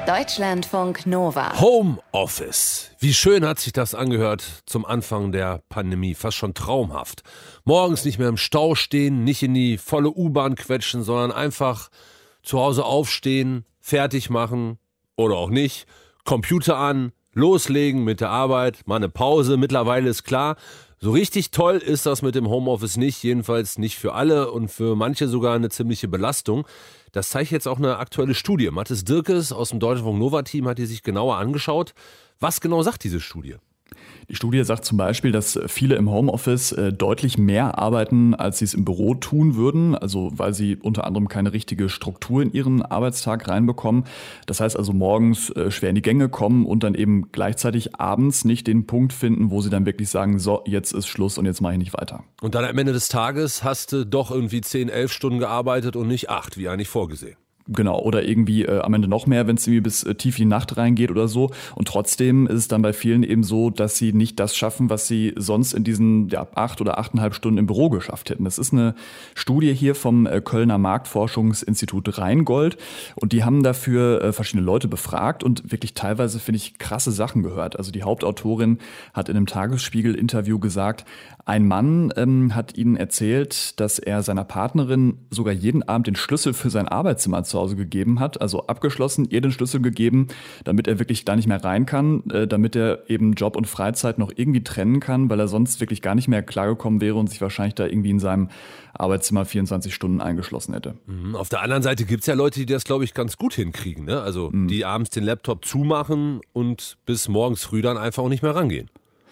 Deutschlandfunk Nova. Homeoffice. Wie schön hat sich das angehört zum Anfang der Pandemie. Fast schon traumhaft. Morgens nicht mehr im Stau stehen, nicht in die volle U-Bahn quetschen, sondern einfach zu Hause aufstehen, fertig machen oder auch nicht. Computer an, loslegen mit der Arbeit, mal eine Pause. Mittlerweile ist klar, so richtig toll ist das mit dem Homeoffice nicht. Jedenfalls nicht für alle und für manche sogar eine ziemliche Belastung. Das zeigt jetzt auch eine aktuelle Studie. Mathis Dirkes aus dem Deutschlandfunk Nova-Team hat die sich genauer angeschaut. Was genau sagt diese Studie? Die Studie sagt zum Beispiel, dass viele im Homeoffice deutlich mehr arbeiten, als sie es im Büro tun würden. Also weil sie unter anderem keine richtige Struktur in ihren Arbeitstag reinbekommen. Das heißt also morgens schwer in die Gänge kommen und dann eben gleichzeitig abends nicht den Punkt finden, wo sie dann wirklich sagen, so, jetzt ist Schluss und jetzt mache ich nicht weiter. Und dann am Ende des Tages hast du doch irgendwie 10, 11 Stunden gearbeitet und nicht 8, wie eigentlich vorgesehen. Genau, oder irgendwie am Ende noch mehr, wenn es irgendwie bis tief in die Nacht reingeht oder so. Und trotzdem ist es dann bei vielen eben so, dass sie nicht das schaffen, was sie sonst in diesen 8 oder 8,5 Stunden im Büro geschafft hätten. Das ist eine Studie hier vom Kölner Marktforschungsinstitut Rheingold. Und die haben dafür verschiedene Leute befragt und wirklich teilweise, finde ich, krasse Sachen gehört. Also die Hauptautorin hat in einem Tagesspiegel-Interview gesagt, ein Mann hat ihnen erzählt, dass er seiner Partnerin sogar jeden Abend den Schlüssel für sein Arbeitszimmer zu Hause gegeben hat, also abgeschlossen, ihr den Schlüssel gegeben, damit er wirklich da nicht mehr rein kann, damit er eben Job und Freizeit noch irgendwie trennen kann, weil er sonst wirklich gar nicht mehr klargekommen wäre und sich wahrscheinlich da irgendwie in seinem Arbeitszimmer 24 Stunden eingeschlossen hätte. Auf der anderen Seite gibt es ja Leute, die das, glaube ich, ganz gut hinkriegen, ne? Also die abends den Laptop zumachen und bis morgens früh dann einfach auch nicht mehr rangehen.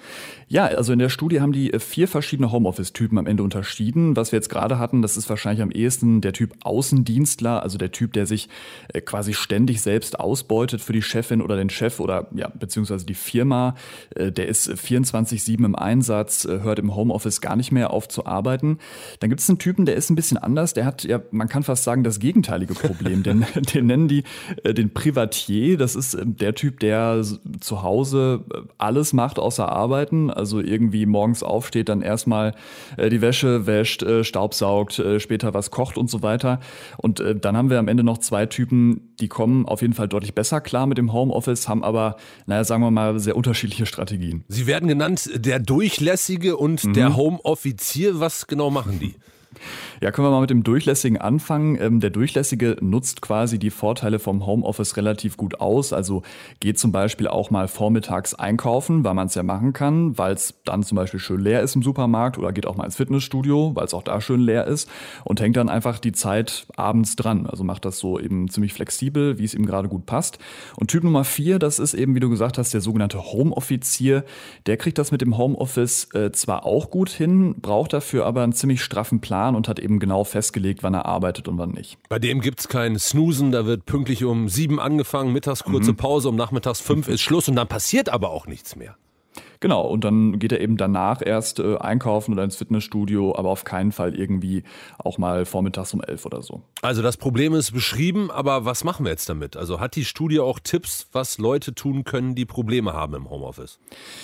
Ja, also in der Studie haben die 4 verschiedene Homeoffice-Typen am Ende unterschieden. Was wir jetzt gerade hatten, das ist wahrscheinlich am ehesten der Typ Außendienstler, also der Typ, der sich quasi ständig selbst ausbeutet für die Chefin oder den Chef oder beziehungsweise die Firma. Der ist 24/7 im Einsatz, hört im Homeoffice gar nicht mehr auf zu arbeiten. Dann gibt es einen Typen, der ist ein bisschen anders. Der hat, man kann fast sagen, das gegenteilige Problem. Den nennen die den Privatier. Das ist der Typ, der zu Hause alles macht außer arbeiten. Also irgendwie morgens aufsteht, dann erstmal die Wäsche wäscht, staubsaugt, später was kocht und so weiter. Und dann haben wir am Ende noch 2 Typen, die kommen auf jeden Fall deutlich besser klar mit dem Homeoffice, haben aber, sagen wir mal, sehr unterschiedliche Strategien. Sie werden genannt der Durchlässige und der Homeoffizier. Was genau machen die? Ja, können wir mal mit dem Durchlässigen anfangen. Der Durchlässige nutzt quasi die Vorteile vom Homeoffice relativ gut aus. Also geht zum Beispiel auch mal vormittags einkaufen, weil man es ja machen kann, weil es dann zum Beispiel schön leer ist im Supermarkt, oder geht auch mal ins Fitnessstudio, weil es auch da schön leer ist, und hängt dann einfach die Zeit abends dran. Also macht das so eben ziemlich flexibel, wie es ihm gerade gut passt. Und Typ Nummer 4, das ist eben, wie du gesagt hast, der sogenannte Homeoffizier. Der kriegt das mit dem Homeoffice zwar auch gut hin, braucht dafür aber einen ziemlich straffen Plan und hat eben genau festgelegt, wann er arbeitet und wann nicht. Bei dem gibt's kein Snoosen, da wird pünktlich um 7 angefangen, mittags kurze Pause, um nachmittags 5 ist Schluss und dann passiert aber auch nichts mehr. Genau, und dann geht er eben danach erst einkaufen oder ins Fitnessstudio, aber auf keinen Fall irgendwie auch mal vormittags um 11 oder so. Also das Problem ist beschrieben, aber was machen wir jetzt damit? Also hat die Studie auch Tipps, was Leute tun können, die Probleme haben im Homeoffice?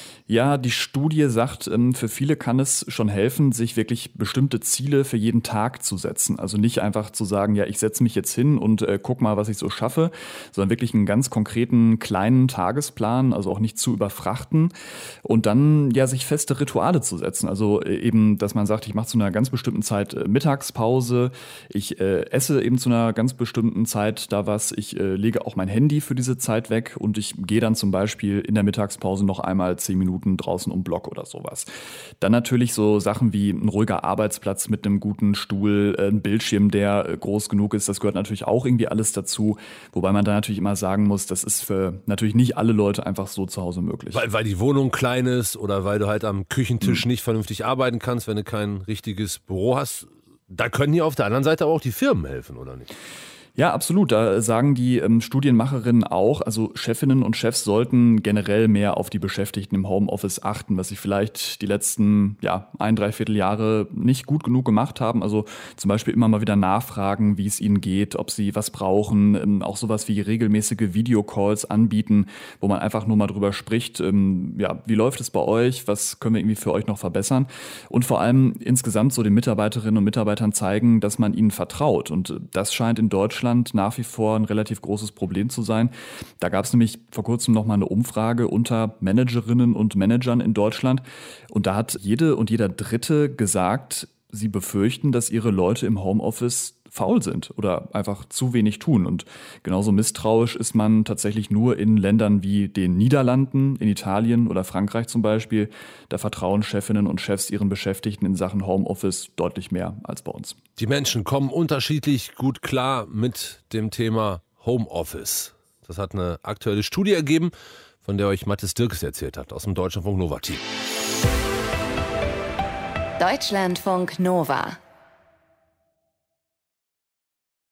Ja, die Studie sagt, für viele kann es schon helfen, sich wirklich bestimmte Ziele für jeden Tag zu setzen. Also nicht einfach zu sagen, ja, ich setze mich jetzt hin und guck mal, was ich so schaffe, sondern wirklich einen ganz konkreten kleinen Tagesplan, also auch nicht zu überfrachten, und dann ja sich feste Rituale zu setzen. Also eben, dass man sagt, ich mache zu einer ganz bestimmten Zeit Mittagspause, ich esse eben zu einer ganz bestimmten Zeit da was, ich lege auch mein Handy für diese Zeit weg und ich gehe dann zum Beispiel in der Mittagspause noch einmal 10 Minuten draußen um Block oder sowas. Dann natürlich so Sachen wie ein ruhiger Arbeitsplatz mit einem guten Stuhl, ein Bildschirm, der groß genug ist, das gehört natürlich auch irgendwie alles dazu. Wobei man da natürlich immer sagen muss, das ist für natürlich nicht alle Leute einfach so zu Hause möglich. Weil die Wohnung klein ist oder weil du halt am Küchentisch nicht vernünftig arbeiten kannst, wenn du kein richtiges Büro hast. Da können hier auf der anderen Seite aber auch die Firmen helfen, oder nicht? Ja, absolut. Da sagen die Studienmacherinnen auch, also Chefinnen und Chefs sollten generell mehr auf die Beschäftigten im Homeoffice achten, was sie vielleicht die letzten 1,75 Jahre nicht gut genug gemacht haben. Also zum Beispiel immer mal wieder nachfragen, wie es ihnen geht, ob sie was brauchen, auch sowas wie regelmäßige Videocalls anbieten, wo man einfach nur mal drüber spricht, wie läuft es bei euch, was können wir irgendwie für euch noch verbessern, und vor allem insgesamt so den Mitarbeiterinnen und Mitarbeitern zeigen, dass man ihnen vertraut, und das scheint in Deutschland Deutschland nach wie vor ein relativ großes Problem zu sein. Da gab es nämlich vor kurzem nochmal eine Umfrage unter Managerinnen und Managern in Deutschland. Und da hat jede und jeder Dritte gesagt, sie befürchten, dass ihre Leute im Homeoffice faul sind oder einfach zu wenig tun. Und genauso misstrauisch ist man tatsächlich nur in Ländern wie den Niederlanden, in Italien oder Frankreich zum Beispiel. Da vertrauen Chefinnen und Chefs ihren Beschäftigten in Sachen Homeoffice deutlich mehr als bei uns. Die Menschen kommen unterschiedlich gut klar mit dem Thema Homeoffice. Das hat eine aktuelle Studie ergeben, von der euch Mathis Dirks erzählt hat, aus dem Deutschlandfunk Nova Team. Deutschlandfunk Nova.